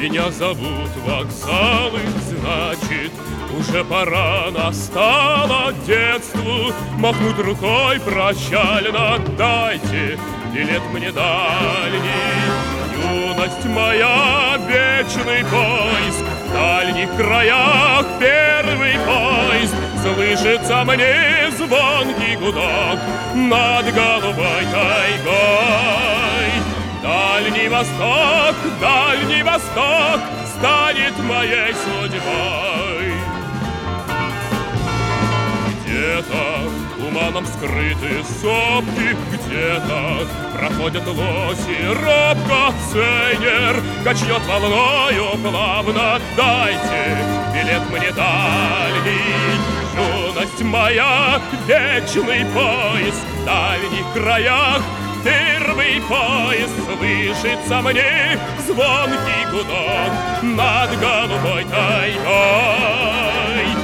Меня зовут Вокзалы, значит, уже пора настало детству махнуть рукой прощально. Дайте билет мне дальний, юность моя, вечный поиск. В дальних краях первый поезд, слышится мне звонкий гудок над голубой тайгой. Дальний Восток станет моей судьбой. Где-то туманом скрыты сопки, где-то проходят лоси робко. Сейнер качнет волною плавно. Дайте билет мне дальний, юность моя, вечный поиск. В дальних краях первый поезд, слышится мне звонкий гудок над голубой тайгой.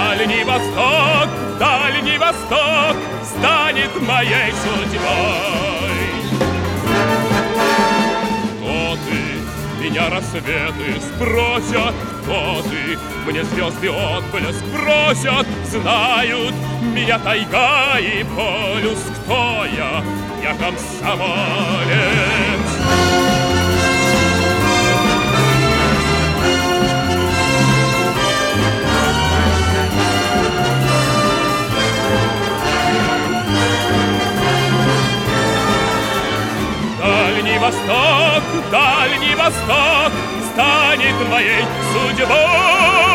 Дальний Восток станет моей судьбой. Кто ты? Меня рассветы спросят. Кто ты? Мне звезды отблеск бросят. Знают меня тайга и полюс. Кто я? Я комсомолец. Дальний Восток станет моей судьбой.